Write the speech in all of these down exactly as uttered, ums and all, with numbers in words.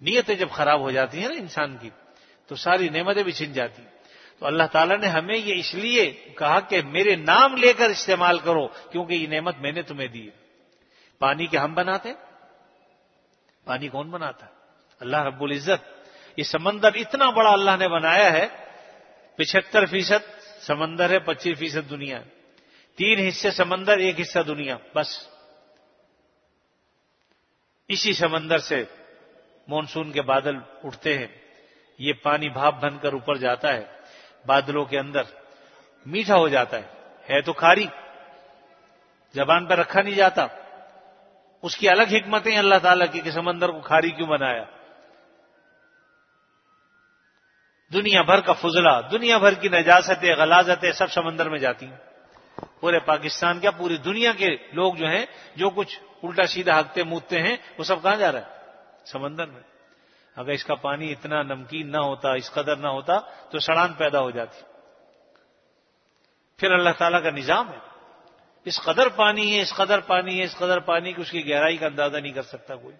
نیتیں جب خراب ہو جاتی ہیں نا انسان کی تو ساری نعمتیں بھی چھن جاتی ہیں. تو اللہ تعالیٰ نے ہمیں یہ اس لیے کہا کہ میرے نام لے کر استعمال کرو کیونکہ یہ نعمت میں نے تمہیں دی ہے. پانی کے ہم بناتے ہیں؟ پانی کون بناتا ہے؟ اللہ رب العزت. یہ سمندر اتنا بڑا اللہ نے بنایا ہے، پچہتر فیصد سمندر ہے، پچیس فیصد دنیا ہے. تین حصے سمندر، ایک حصہ دنیا. بس اسی سمندر سے مونسون کے بادل اٹھتے ہیں، یہ پانی بھاپ بن کر اوپر جاتا ہے، بادلوں کے اندر میٹھا ہو جاتا ہے. ہے تو کھاری، زبان پہ رکھا نہیں جاتا. اس کی الگ حکمتیں اللہ تعالیٰ کی کہ سمندر کو کھاری کیوں بنایا. دنیا بھر کا فضلہ، دنیا بھر کی نجاستیں، غلاظتیں سب سمندر میں جاتی ہیں. پورے پاکستان کیا پوری دنیا کے لوگ جو ہیں جو کچھ الٹا سیدھا ہگتے مودتے ہیں وہ سب کہاں جا رہا ہے؟ سمندر میں. اگر اس کا پانی اتنا نمکین نہ ہوتا، اس قدر نہ ہوتا تو سڑان پیدا ہو جاتی. پھر اللہ تعالیٰ کا نظام ہے، اس قدر پانی ہے، اس قدر پانی ہے، اس قدر پانی کہ اس کی گہرائی کا اندازہ نہیں کر سکتا کوئی.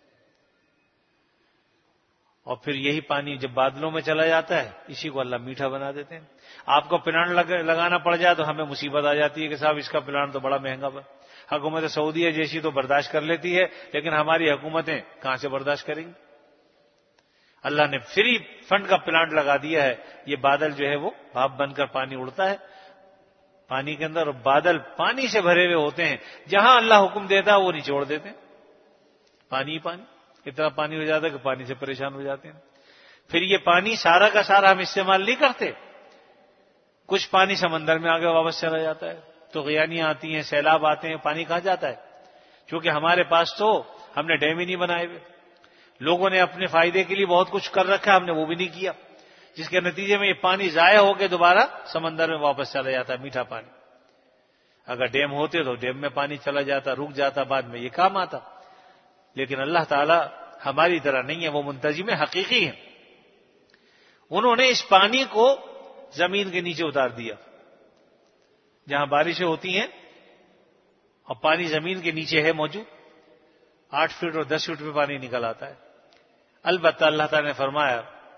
اور پھر یہی پانی جب بادلوں میں چلا جاتا ہے اسی کو اللہ میٹھا بنا دیتے ہیں. آپ کو پلانٹ لگانا پڑ جائے تو ہمیں مصیبت آ جاتی ہے کہ صاحب اس کا پلانٹ تو بڑا مہنگا بنا. حکومت سعودیہ جیسی تو برداشت کر لیتی ہے لیکن ہماری حکومتیں کہاں سے برداشت کریں گی. اللہ نے فری فنڈ کا پلانٹ لگا دیا ہے. یہ بادل جو ہے وہ بھاپ بن کر پانی اڑتا ہے پانی کے اندر، اور بادل پانی سے بھرے ہوئے ہوتے ہیں. جہاں اللہ حکم دیتا ہے وہ نچوڑ دیتے ہیں، پانی ہی پانی. اتنا پانی ہو جاتا ہے کہ پانی سے پریشان ہو جاتے ہیں. پھر یہ پانی سارا کا سارا ہم استعمال نہیں کرتے، کچھ پانی سمندر میں آگے واپس چلا جاتا ہے. تو غیانیاں آتی ہیں، سیلاب آتے ہیں، پانی کہاں جاتا ہے؟ کیونکہ ہمارے پاس تو ہم نے ڈیم ہی نہیں بنائے ہوئے. لوگوں نے اپنے فائدے کے لیے بہت کچھ کر رکھا ہے، ہم نے وہ بھی نہیں کیا، جس کے نتیجے میں یہ پانی ضائع ہو کے دوبارہ سمندر میں واپس چلا جاتا ہے، میٹھا پانی. اگر ڈیم ہوتے تو ڈیم میں پانی چلا جاتا، رک جاتا، بعد میں یہ کام آتا. لیکن اللہ تعالیٰ ہماری طرح نہیں ہے، وہ منتظم حقیقی ہیں. انہوں نے اس پانی کو زمین کے نیچے اتار دیا. جہاں بارشیں ہوتی ہیں اور پانی زمین کے نیچے ہے موجود، آٹھ فٹ اور دس فٹ پہ پانی نکل آتا ہے. البتہ اللہ تعالیٰ نے فرمایا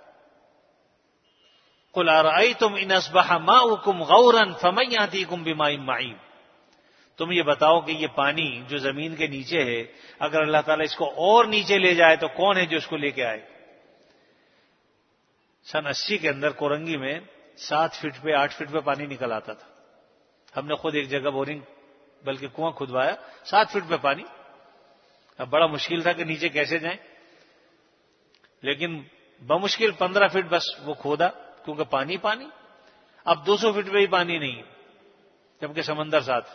قُلْ أَرَأَيْتُمْ إِنْ أَصْبَحَ مَاؤُكُمْ غَوْرًا فَمَنْ يَأْتِيكُمْ بِمَاءٍ مَّعِينٍ. تم یہ بتاؤ کہ یہ پانی جو زمین کے نیچے ہے اگر اللہ تعالیٰ اس کو اور نیچے لے جائے تو کون ہے جو اس کو لے کے آئے؟ سن اسی کے اندر کورنگی میں سات فٹ پہ آٹھ فٹ پہ پانی نکل آتا تھا. ہم نے خود ایک جگہ بورنگ بلکہ کنواں کھدوایا، سات فٹ پہ پانی. اب بڑا مشکل تھا کہ نیچے کیسے جائیں، لیکن بمشکل پندرہ فٹ بس وہ کھودا کیونکہ پانی پانی. اب دو سو فٹ پہ ہی پانی نہیں ہے جبکہ سمندر ساتھ.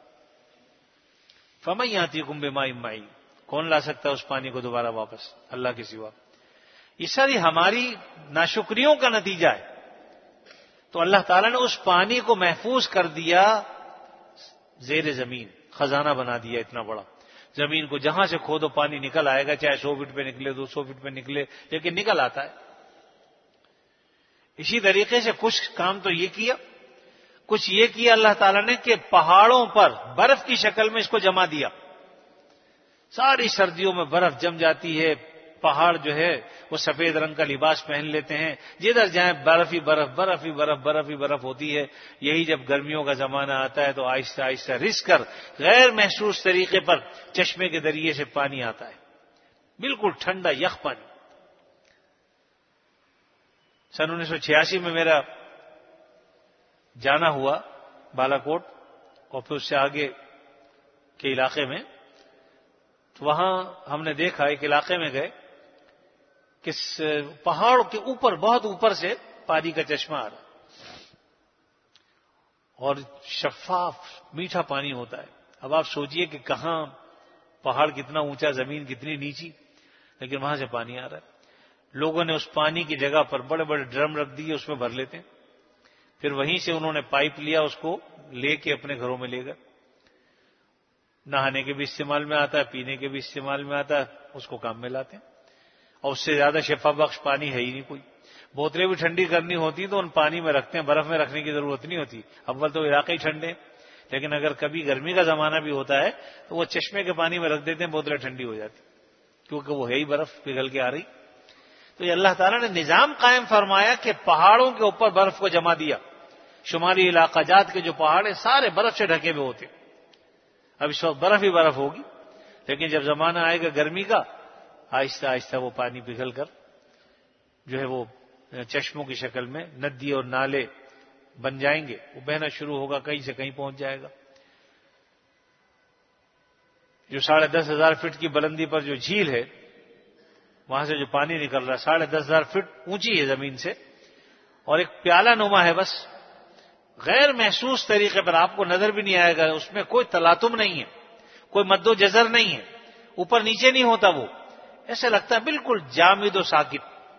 فَمَن يَأْتِيكُم بِمَاءٍ مَّعِينٍ. کون لا سکتا ہے اس پانی کو دوبارہ واپس؟ اللہ کے سوا. یہ ساری ہماری ناشکریوں کا نتیجہ ہے. تو اللہ تعالیٰ نے اس پانی کو محفوظ کر دیا، زیر زمین خزانہ بنا دیا اتنا بڑا. زمین کو جہاں سے کھودو پانی نکل آئے گا، چاہے سو فٹ پہ نکلے، دو سو فٹ پہ نکلے، لیکن نکل آتا ہے. اسی طریقے سے کچھ کام تو یہ کیا، کچھ یہ کیا اللہ تعالیٰ نے کہ پہاڑوں پر برف کی شکل میں اس کو جما دیا. ساری سردیوں میں برف جم جاتی ہے، پہاڑ جو ہے وہ سفید رنگ کا لباس پہن لیتے ہیں، جدھر جائیں برف ہی برف برف ہی برف برف ہی برف ہوتی ہے. یہی جب گرمیوں کا زمانہ آتا ہے تو آہستہ آہستہ رس کر غیر محسوس طریقے پر چشمے کے ذریعے سے پانی آتا ہے، بالکل ٹھنڈا یخ پانی. سن انیس سو چھیاسی میں میرا جانا ہوا بالا کوٹ اور پھر اس سے آگے کے علاقے میں. تو وہاں ہم نے دیکھا ایک علاقے میں گئے کہ پہاڑ کے اوپر بہت اوپر سے پانی کا چشمہ آ رہا اور شفاف میٹھا پانی ہوتا ہے. اب آپ سوچئے کہ کہاں پہاڑ کتنا اونچا، زمین کتنی نیچی، لیکن وہاں سے پانی آ رہا ہے. لوگوں نے اس پانی کی جگہ پر بڑے بڑے ڈرم رکھ دیے، اس میں بھر لیتے ہیں، پھر وہیں سے انہوں نے پائپ لیا، اس کو لے کے اپنے گھروں میں لے گئے. نہانے کے بھی استعمال میں آتا ہے، پینے کے بھی استعمال میں آتا ہے، اس کو کام میں لاتے ہیں. اور اس سے زیادہ شفا بخش پانی ہے ہی نہیں کوئی. بوتلیں بھی ٹھنڈی کرنی ہوتی تو ان پانی میں رکھتے ہیں، برف میں رکھنے کی ضرورت نہیں ہوتی. اول تو علاقے ہی ٹھنڈے، لیکن اگر کبھی گرمی کا زمانہ بھی ہوتا ہے تو وہ چشمے کے پانی میں رکھ دیتے ہیں، بوتلیں ٹھنڈی ہو جاتی کیونکہ وہ ہے ہی برف پگھل کے آ رہی. تو یہ اللہ تعالیٰ نے نظام قائم فرمایا کہ پہاڑوں کے اوپر برف کو جما دیا. شمالی علاقہ جات کے جو پہاڑ ہیں سارے برف سے ڈھکے ہوئے ہوتے. اب اس وقت برف ہی برف ہوگی، لیکن جب زمانہ آئے گا گرمی کا، آہستہ آہستہ وہ پانی پگھل کر جو ہے وہ چشموں کی شکل میں ندی اور نالے بن جائیں گے، وہ بہنا شروع ہوگا، کہیں سے کہیں پہنچ جائے گا. جو ساڑھے دس ہزار فٹ کی بلندی پر جو جھیل ہے، وہاں سے جو پانی نکل رہا ہے ساڑھے دس ہزار فٹ اونچی ہے زمین سے، اور ایک پیالہ نما ہے، بس غیر محسوس طریقے پر آپ کو نظر بھی نہیں آئے گا، اس میں کوئی تلاطم نہیں ہے، کوئی مد و جزر نہیں ہے، اوپر نیچے نہیں ہوتا، وہ ایسا لگتا ہے بالکل جامد و ساکت.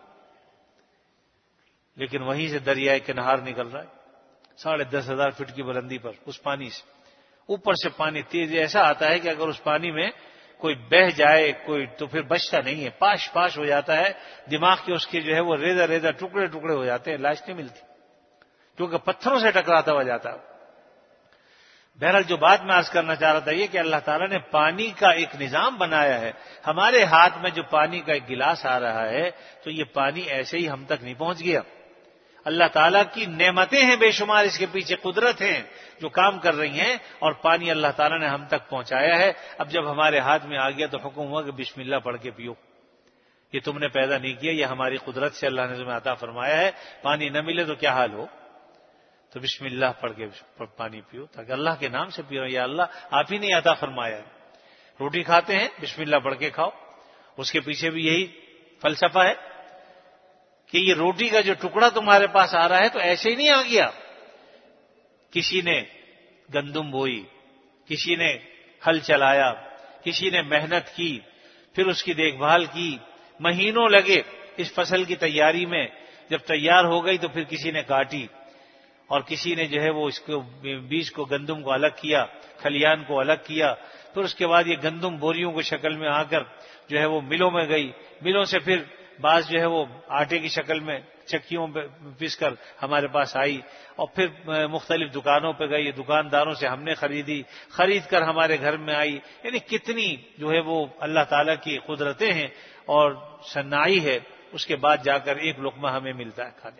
لیکن وہیں سے دریائے کے نہار نکل رہا ہے ساڑھے دس ہزار فٹ کی بلندی پر. اس پانی سے اوپر سے پانی تیز ایسا آتا ہے کہ اگر اس پانی میں کوئی بہہ جائے کوئی تو پھر بچتا نہیں ہے، پاش پاش ہو جاتا ہے، دماغ کے اس کے جو ہے وہ ریزہ ریزہ ٹکڑے ٹکڑے ہو جاتے ہیں، لاش نہیں ملتی کیونکہ پتھروں سے ٹکراتا ہوا جاتا ہے. بہرحال جو بات میں عرض کرنا چاہ رہا تھا یہ کہ اللہ تعالیٰ نے پانی کا ایک نظام بنایا ہے. ہمارے ہاتھ میں جو پانی کا ایک گلاس آ رہا ہے تو یہ پانی ایسے ہی ہم تک نہیں پہنچ گیا. اللہ تعالیٰ کی نعمتیں ہیں بے شمار، اس کے پیچھے قدرت ہیں جو کام کر رہی ہیں، اور پانی اللہ تعالیٰ نے ہم تک پہنچایا ہے. اب جب ہمارے ہاتھ میں آ گیا تو حکم ہوا کہ بسم اللہ پڑھ کے پیو. یہ تم نے پیدا نہیں کیا، یہ ہماری قدرت سے اللہ نے تمہیں عطا فرمایا ہے. پانی نہ ملے تو کیا حال ہو؟ تو بسم اللہ پڑھ کے پانی پیو، تاکہ اللہ کے نام سے پیو. یا اللہ آپ ہی نے عطا فرمایا ہے. روٹی کھاتے ہیں بسم اللہ پڑھ کے کھاؤ. اس کے پیچھے بھی یہی فلسفہ ہے کہ یہ روٹی کا جو ٹکڑا تمہارے پاس آ رہا ہے تو ایسے ہی نہیں آ گیا. کسی نے گندم بوئی، کسی نے ہل چلایا، کسی نے محنت کی، پھر اس کی دیکھ بھال کی، مہینوں لگے اس فصل کی تیاری میں. جب تیار ہو گئی تو پھر کسی نے کاٹی، اور کسی نے جو ہے وہ اس کو بیج کو گندم کو الگ کیا، کھلیان کو الگ کیا. پھر اس کے بعد یہ گندم بوریوں کی شکل میں آ کر جو ہے وہ ملوں میں گئی. ملوں سے پھر بعض جو ہے وہ آٹے کی شکل میں چکیوں پہ پیس کر ہمارے پاس آئی، اور پھر مختلف دکانوں پہ گئی، دکانداروں سے ہم نے خریدی، خرید کر ہمارے گھر میں آئی. یعنی کتنی جو ہے وہ اللہ تعالیٰ کی قدرتیں ہیں اور صناعی ہے. اس کے بعد جا کر ایک لقمہ ہمیں ملتا ہے کھانے.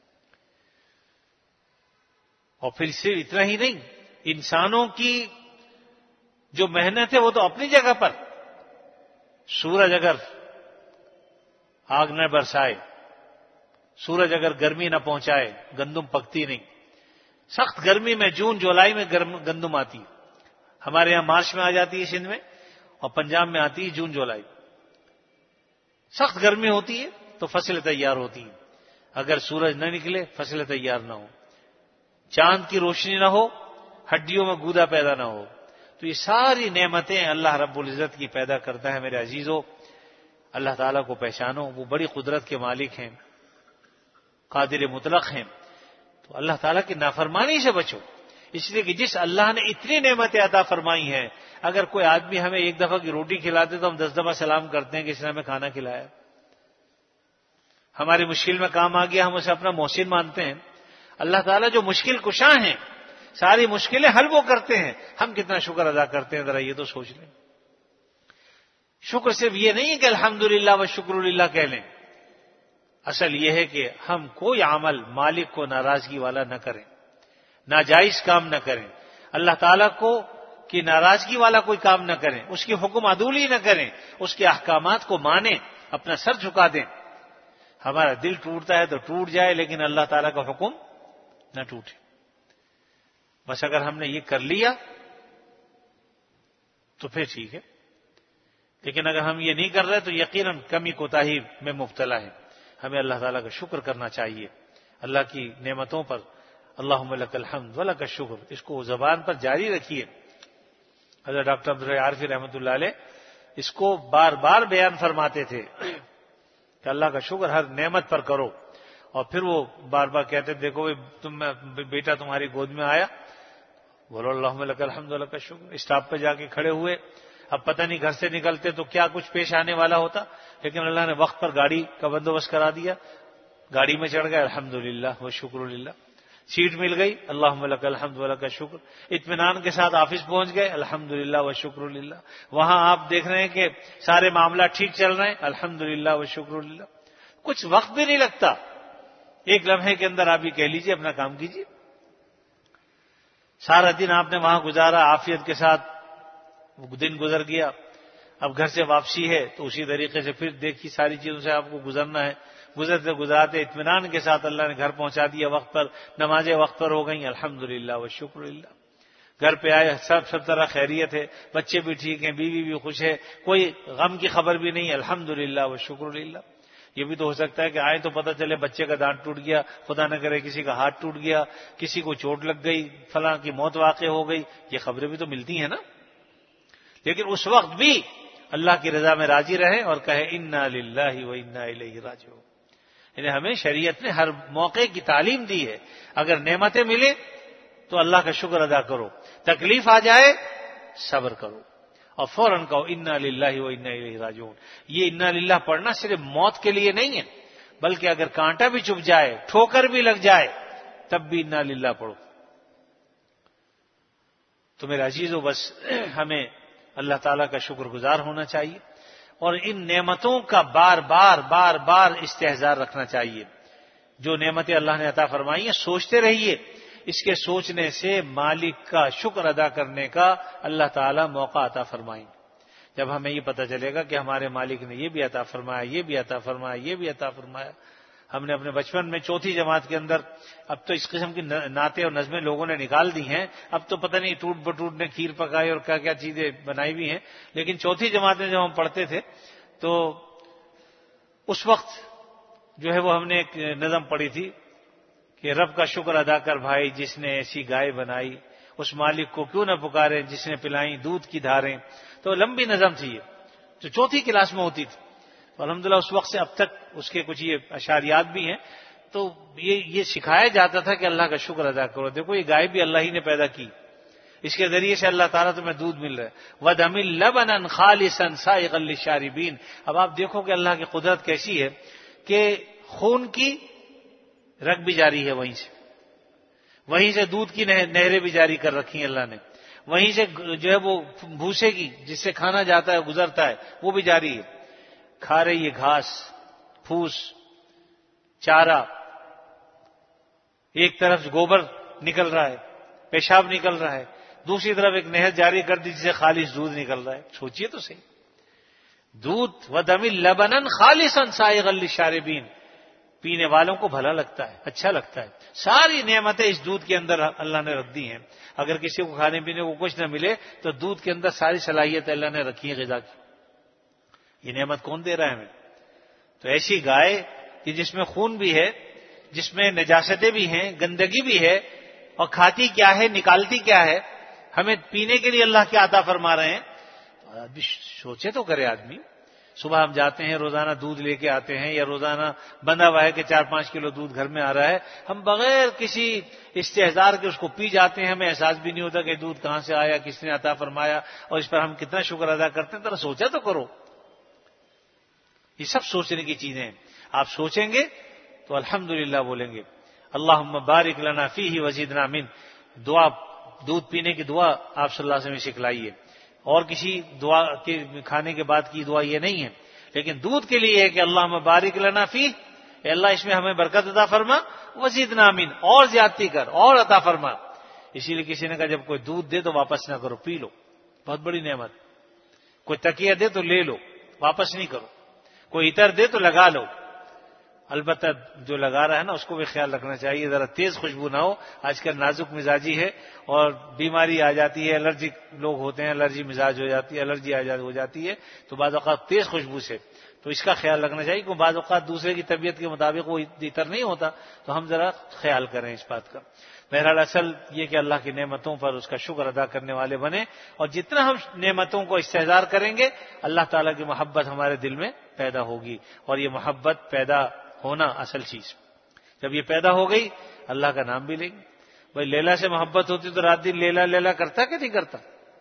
اور پھر صرف اتنا ہی نہیں، انسانوں کی جو محنت ہے وہ تو اپنی جگہ پر. سورج اگر آگ نہ برسائے، سورج اگر گرمی نہ پہنچائے، گندم پکتی نہیں. سخت گرمی میں جون جولائی میں گندم آتی، ہمارے یہاں مارچ میں آ جاتی ہے سندھ میں، اور پنجاب میں آتی ہے جون جولائی. سخت گرمی ہوتی ہے تو فصلیں تیار ہوتی ہیں. اگر سورج نہ نکلے فصلیں تیار نہ ہو، چاند کی روشنی نہ ہو، ہڈیوں میں گودا پیدا نہ ہو. تو یہ ساری نعمتیں اللہ رب العزت کی پیدا کرتا ہے. میرے عزیزو، اللہ تعالیٰ کو پہچانو، وہ بڑی قدرت کے مالک ہیں، قادر مطلق ہیں. تو اللہ تعالیٰ کی نافرمانی سے بچو، اس لیے کہ جس اللہ نے اتنی نعمتیں عطا فرمائی ہیں، اگر کوئی آدمی ہمیں ایک دفعہ کی روٹی کھلاتے تو ہم دس دفعہ سلام کرتے ہیں کہ اس نے ہمیں کھانا کھلایا. ہماری مشکل میں کام آ گیا، ہم اسے اپنا محسن مانتے ہیں. اللہ تعالیٰ جو مشکل کشاں ہیں، ساری مشکلیں حل وہ کرتے ہیں، ہم کتنا شکر ادا کرتے ہیں ذرا یہ تو سوچ لیں. شکر صرف یہ نہیں ہے کہ الحمدللہ و شکر للہ کہہ لیں. اصل یہ ہے کہ ہم کوئی عمل مالک کو ناراضگی والا نہ کریں، ناجائز کام نہ کریں، اللہ تعالیٰ کو کی ناراضگی والا کوئی کام نہ کریں، اس کی حکم عدولی نہ کریں، اس کے احکامات کو مانیں، اپنا سر جھکا دیں. ہمارا دل ٹوٹتا ہے تو ٹوٹ جائے، لیکن اللہ تعالیٰ کا حکم نہ ٹوٹے. بس اگر ہم نے یہ کر لیا تو پھر ٹھیک ہے، لیکن اگر ہم یہ نہیں کر رہے تو یقیناً کمی کوتاہی میں مبتلا ہے. ہمیں اللہ تعالیٰ کا شکر کرنا چاہیے، اللہ کی نعمتوں پر اللہم لک الحمد ولک الشکر، اس کو زبان پر جاری رکھیے. حضرت ڈاکٹر عبدالرحیم عارفی رحمۃ اللہ علیہ اس کو بار بار بیان فرماتے تھے کہ اللہ کا شکر ہر نعمت پر کرو. اور پھر وہ بار بار کہتے دیکھو تم بیٹا تمہاری گود میں آیا، بولو اللہم لک الحمد ولک الشکر. اسٹاپ پہ جا کے کھڑے ہوئے، اب پتہ نہیں گھر سے نکلتے تو کیا کچھ پیش آنے والا ہوتا، لیکن اللہ نے وقت پر گاڑی کا بندوبست کرا دیا. گاڑی میں چڑھ گئے الحمدللہ و شکر للہ، سیٹ مل گئی اللہم لک الحمد ولک الشکر، اطمینان کے ساتھ آفس پہنچ گئے الحمدللہ و شکر للہ. وہاں آپ دیکھ رہے ہیں کہ سارے معاملات ٹھیک چل رہے ہیں الحمدللہ و شکر للہ. کچھ وقت بھی نہیں لگتا، ایک لمحے کے اندر آپ یہ کہہ لیجیے اپنا کام کیجیے. سارا دن آپ نے وہاں گزارا عافیت کے ساتھ، وہ دن گزر گیا، اب گھر سے واپسی ہے تو اسی طریقے سے پھر دیکھیے ساری چیزوں سے آپ کو گزرنا ہے. گزرتے گزراتے اطمینان کے ساتھ اللہ نے گھر پہنچا دیا وقت پر، نمازیں وقت پر ہو گئیں، الحمدللہ والشکر للہ. گھر پہ آئے سب سب طرح خیریت ہے، بچے بھی ٹھیک ہیں، بیوی بھی خوش ہے، کوئی غم کی خبر بھی نہیں، الحمدللہ والشکر للہ. یہ بھی تو ہو سکتا ہے کہ آئے تو پتہ چلے بچے کا دانت ٹوٹ گیا، خدا نہ کرے کسی کا ہاتھ ٹوٹ گیا، کسی کو چوٹ لگ گئی، فلاں کی موت واقع ہو گئی. یہ خبریں بھی تو ملتی ہیں نا. لیکن اس وقت بھی اللہ کی رضا میں راضی رہیں اور کہے انا للہ و انا الیہ راجعون. یعنی ہمیں شریعت نے ہر موقع کی تعلیم دی ہے. اگر نعمتیں ملیں تو اللہ کا شکر ادا کرو، تکلیف آ جائے صبر کرو اور فوراً کہو انا للہ و انا الیہ راجعون. یہ انا للہ پڑھنا صرف موت کے لیے نہیں ہے، بلکہ اگر کانٹا بھی چبھ جائے، ٹھوکر بھی لگ جائے، تب بھی انا للہ پڑھو. تو میرے عزیزو، بس ہمیں اللہ تعالیٰ کا شکر گزار ہونا چاہیے اور ان نعمتوں کا بار بار بار بار استحضار رکھنا چاہیے. جو نعمتیں اللہ نے عطا فرمائی ہیں سوچتے رہیے. اس کے سوچنے سے مالک کا شکر ادا کرنے کا اللہ تعالیٰ موقع عطا فرمائیں. جب ہمیں یہ پتہ چلے گا کہ ہمارے مالک نے یہ بھی عطا فرمایا، یہ بھی عطا فرمایا، یہ بھی عطا فرمایا. ہم نے اپنے بچپن میں چوتھی جماعت کے اندر، اب تو اس قسم کی نعتیں اور نظمیں لوگوں نے نکال دی ہیں، اب تو پتہ نہیں ٹوٹ بٹوٹ نے کھیر پکائی اور کیا کیا چیزیں بنائی ہوئی ہیں. لیکن چوتھی جماعت میں جب ہم پڑھتے تھے تو اس وقت جو ہے وہ ہم نے ایک نظم پڑھی تھی کہ رب کا شکر ادا کر بھائی جس نے ایسی گائے بنائی، اس مالک کو کیوں نہ پکارے جس نے پلائیں دودھ کی دھاریں. تو لمبی نظم تھی یہ، جو چوتھی کلاس میں ہوتی تھی. الحمدللہ اس وقت سے اب تک اس کے کچھ یہ اشاریات بھی ہیں. تو یہ یہ سکھایا جاتا تھا کہ اللہ کا شکر ادا کرو. دیکھو یہ گائے بھی اللہ ہی نے پیدا کی، اس کے ذریعے سے اللہ تعالیٰ تمہیں دودھ مل رہا ہے. وَدَمِ لَبَنًا خَالِصًا سَائِغًا لِلشَّارِبِينَ. اب آپ دیکھو کہ اللہ کی قدرت کیسی ہے کہ خون کی رگ بھی جاری ہے، وہیں سے وہیں سے دودھ کی نہریں بھی جاری کر رکھی ہیں اللہ نے، وہیں سے جو ہے وہ بھوسے کی جس سے کھانا جاتا ہے گزرتا ہے وہ بھی جاری ہے. کھا رہی ہے گھاس پھوس چارہ، ایک طرف گوبر نکل رہا ہے، پیشاب نکل رہا ہے، دوسری طرف ایک نہر جاری کر دی جس سے خالص دودھ نکل رہا ہے. سوچئے تو صحیح. دودھ وَدَمِ لَبَنًا خَالِصًا سَائِغًا لِلشَّارِبِينَ، پینے والوں کو بھلا لگتا ہے، اچھا لگتا ہے. ساری نعمتیں اس دودھ کے اندر اللہ نے رکھ دی ہیں. اگر کسی کو کھانے پینے کو کچھ نہ ملے تو دودھ کے اندر ساری صلاحیت اللہ نے رکھی ہے غذا کی. یہ نعمت کون دے رہا ہے ہمیں؟ تو ایسی گائے کہ جس میں خون بھی ہے، جس میں نجاستیں بھی ہیں، گندگی بھی ہے، اور کھاتی کیا ہے نکالتی کیا ہے، ہمیں پینے کے لیے اللہ کیا عطا فرما رہے ہیں. آدمی سوچے تو کرے. آدمی صبح ہم جاتے ہیں روزانہ دودھ لے کے آتے ہیں، یا روزانہ بندہ ہوا ہے کہ چار پانچ کلو دودھ گھر میں آ رہا ہے، ہم بغیر کسی استحضار کے اس کو پی جاتے ہیں. ہمیں احساس بھی نہیں ہوتا کہ دودھ کہاں سے آیا، کس نے عطا فرمایا، اور اس پر ہم کتنا شکر ادا کرتے ہیں. ذرا سوچا تو کرو. یہ سب سوچنے کی چیزیں ہیں. آپ سوچیں گے تو الحمدللہ بولیں گے. اللہم بارک لنا فیہ وزدنا من. دعا، دودھ پینے کی دعا آپ صلی اللہ علیہ وسلم نے سکھلائی ہے. اور کسی دعا کے کھانے کے بعد کی دعا یہ نہیں ہے، لیکن دودھ کے لیے ہے کہ اللہم بارک لنا فیہ، اے اللہ اس میں ہمیں برکت عطا فرما، وزدنا من، اور زیادتی کر اور عطا فرما. اسی لیے کسی نے کہا جب کوئی دودھ دے تو واپس نہ کرو، پی لو، بہت بڑی نعمت. کوئی تکیہ دے تو لے لو، واپس نہیں کرو. کوئی عطر دے تو لگا لو. البتہ جو لگا رہا ہے نا اس کو بھی خیال رکھنا چاہیے، ذرا تیز خوشبو نہ ہو. آج کل نازک مزاجی ہے اور بیماری آ جاتی ہے، الرجی لوگ ہوتے ہیں، الرجی مزاج ہو جاتی ہے، الرجی ہو جاتی ہے، تو بعض اوقات تیز خوشبو سے، تو اس کا خیال رکھنا چاہیے کہ بعض اوقات دوسرے کی طبیعت کے مطابق وہ عطر نہیں ہوتا، تو ہم ذرا خیال کریں اس بات کا. بہرحال اصل یہ کہ اللہ کی نعمتوں پر اس کا شکر ادا کرنے والے بنے، اور جتنا ہم نعمتوں کو استحضار کریں گے اللہ تعالیٰ کی محبت ہمارے دل میں پیدا ہوگی. اور یہ محبت پیدا ہونا اصل چیز. جب یہ پیدا ہو گئی اللہ کا نام بھی لیں گے. بھائی لیلا سے محبت ہوتی تو رات دن لیلا لیلا کرتا کہ نہیں کرتا؟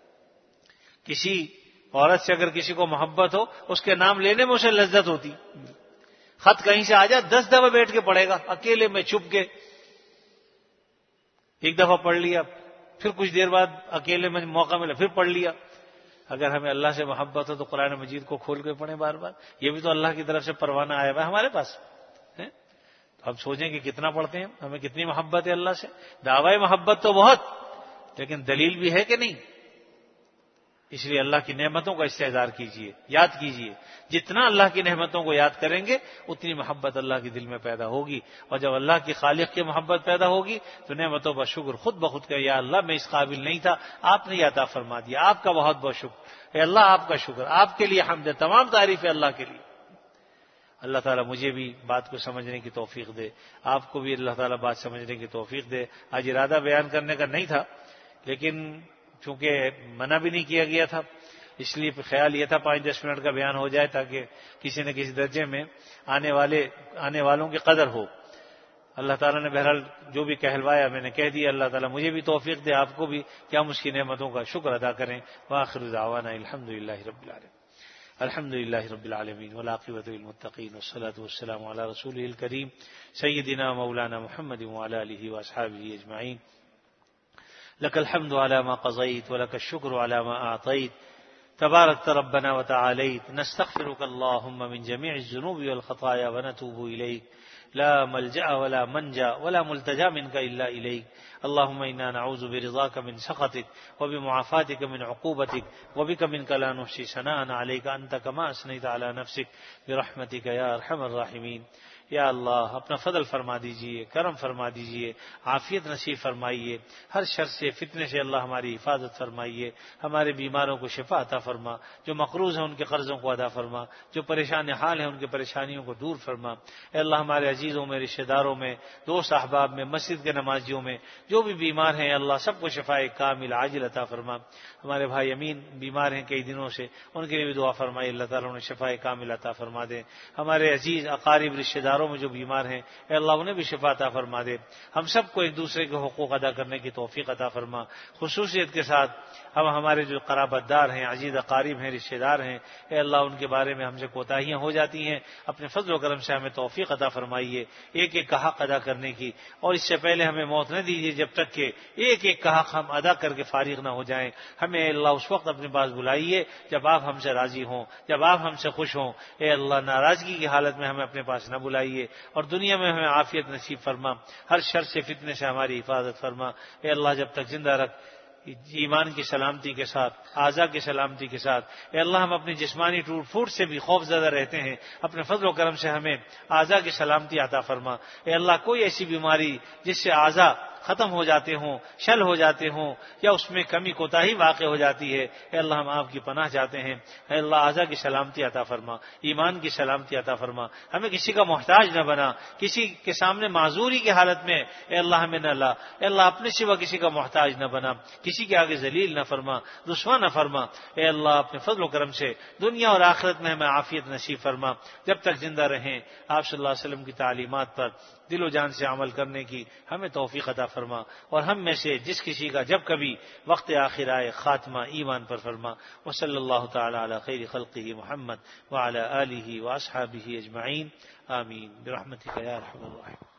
کسی عورت سے اگر کسی کو محبت ہو اس کے نام لینے میں اسے لذت ہوتی. خط کہیں سے آ جائے دس دفعہ بیٹھ کے پڑھے گا اکیلے میں چھپ کے. ایک دفعہ پڑھ لیا، پھر کچھ دیر بعد اکیلے میں موقع ملا پھر پڑھ لیا. اگر ہمیں اللہ سے محبت ہو تو قرآن مجید کو کھول کے پڑھیں بار بار. یہ بھی تو اللہ کی طرف سے پروانہ آیا ہوا ہے ہمارے پاس. ہم سوچیں کہ کتنا پڑھتے ہیں، ہمیں کتنی محبت ہے اللہ سے. دعوی محبت تو بہت، لیکن دلیل بھی ہے کہ نہیں؟ اس لیے اللہ کی نعمتوں کا استحضار کیجئے، یاد کیجئے. جتنا اللہ کی نعمتوں کو یاد کریں گے اتنی محبت اللہ کے دل میں پیدا ہوگی، اور جب اللہ کی خالق کی محبت پیدا ہوگی تو نعمتوں پر شکر خود بخود کہ یا اللہ میں اس قابل نہیں تھا، آپ نے عطا فرما دیا، آپ کا بہت بہت شکر. اے اللہ آپ کا شکر، آپ کے لیے حمد ہے، تمام تعریف ہے اللہ کے لیے. اللہ تعالیٰ مجھے بھی بات کو سمجھنے کی توفیق دے، آپ کو بھی اللہ تعالیٰ بات سمجھنے کی توفیق دے. آج ارادہ بیان کرنے کا نہیں تھا، لیکن چونکہ منع بھی نہیں کیا گیا تھا، اس لیے خیال یہ تھا پانچ دس منٹ کا بیان ہو جائے تاکہ کسی نہ کسی درجے میں آنے والے آنے والوں کی قدر ہو. اللہ تعالیٰ نے بہرحال جو بھی کہلوایا میں نے کہہ دیا. اللہ تعالیٰ مجھے بھی توفیق دے، آپ کو بھی، کہ ہم اس کی نعمتوں کا شکر ادا کریں. وآخر دعوانا الحمد للہ رب العالمین. الحمد للہ رب العالمین والعاقبۃ للمتقین والصلاۃ والسلام علی رسولہ الکریم سیدنا مولانا محمد وعلی آلہ واصحابہ اجمعین. لك الحمد على ما قضيت ولك الشكر على ما أعطيت تباركت ربنا وتعاليت. نستغفرك اللهم من جميع الذنوب والخطايا ونتوب إليك. لا ملجأ ولا منجا ولا ملتجا منك إلا إليك. اللهم إنا نعوذ برضاك من سخطك وبمعافاتك من عقوبتك وبك منك لا نحصي ثناء عليك أنت كما أثنيت على نفسك برحمتك يا أرحم الراحمين. یا اللہ اپنا فضل فرما دیجئے، کرم فرما دیجئے، عافیت نصیب فرمائیے، ہر شر سے فتنے سے اللہ ہماری حفاظت فرمائیے، ہمارے بیماروں کو شفا عطا فرما، جو مقروض ہیں ان کے قرضوں کو ادا فرما، جو پریشان حال ہیں ان کی پریشانیوں کو دور فرما. اے اللہ ہمارے عزیزوں میں، رشتہ داروں میں، دوست احباب میں، مسجد کے نمازیوں میں جو بھی بیمار ہیں اللہ سب کو شفائے کامل عاجل عطا فرما. ہمارے بھائی امین بیمار ہیں کئی دنوں سے، ان کے لیے بھی دعا فرمائی، اللہ تعالیٰ انہیں شفائے کامل عطا فرما دے. ہمارے عزیز اقارب رشتہ داروں میں جو بیمار ہیں اے اللہ انہیں بھی شفا عطا فرما دے. ہم سب کو ایک دوسرے کے حقوق ادا کرنے کی توفیق عطا فرما. خصوصیت کے ساتھ ہم ہمارے جو قرابت دار ہیں، عزیز اقارب ہیں، رشتہ دار ہیں، اے اللہ ان کے بارے میں ہم سے کوتاہیاں ہو جاتی ہیں، اپنے فضل و کرم سے ہمیں توفیق عطا فرمائیے ایک ایک کا حق ادا کرنے کی. اور اس سے پہلے ہمیں موت نہ دیجیے جب تک کہ ایک ایک کا حق ہم ادا کر کے فارغ نہ ہو جائیں. ہمیں اے اللہ اس وقت اپنے پاس بلائیے جب آپ ہم سے راضی ہوں، جب آپ ہم سے خوش ہوں. اے اللہ ناراضگی کی حالت میں ہمیں اپنے پاس نہ بلائیے، اور دنیا میں ہمیں عافیت نصیب فرما، ہر شر سے فتنے سے ہماری حفاظت فرما. اے اللہ جب تک زندہ رکھ ایمان کی سلامتی کے ساتھ، اعضاء کی سلامتی کے ساتھ. اے اللہ ہم اپنی جسمانی ٹوٹ پھوٹ سے بھی خوف زدہ رہتے ہیں، اپنے فضل و کرم سے ہمیں اعضاء کی سلامتی عطا فرما. اے اللہ کوئی ایسی بیماری جس سے اعضاء ختم ہو جاتے ہوں، شل ہو جاتے ہوں، یا اس میں کمی کوتاہی واقع ہو جاتی ہے، اے اللہ ہم آپ کی پناہ چاہتے ہیں. اے اللہ اعضاء کی سلامتی عطا فرما، ایمان کی سلامتی عطا فرما. ہمیں کسی کا محتاج نہ بنا، کسی کے سامنے معذوری کی حالت میں اے اللہ ہمیں نہ لا. اے اللہ اپنے سوا کسی کا محتاج نہ بنا، کسی کے آگے ذلیل نہ فرما، رسوا نہ فرما. اے اللہ اپنے فضل و کرم سے دنیا اور آخرت میں ہمیں عافیت نصیب فرما. جب تک زندہ رہیں آپ صلی اللہ علیہ وسلم کی تعلیمات پر دل و جان سے عمل کرنے کی ہمیں توفیق عطا فرما. اور ہم میں سے جس کسی کا جب کبھی وقت آخر آئے خاتمہ ایمان پر فرما. وصلی اللہ تعالی علی خیر خلقہ محمد وعلی آلہ واصحابہ اجمعین. آمین برحمتک یا ارحم الراحمین.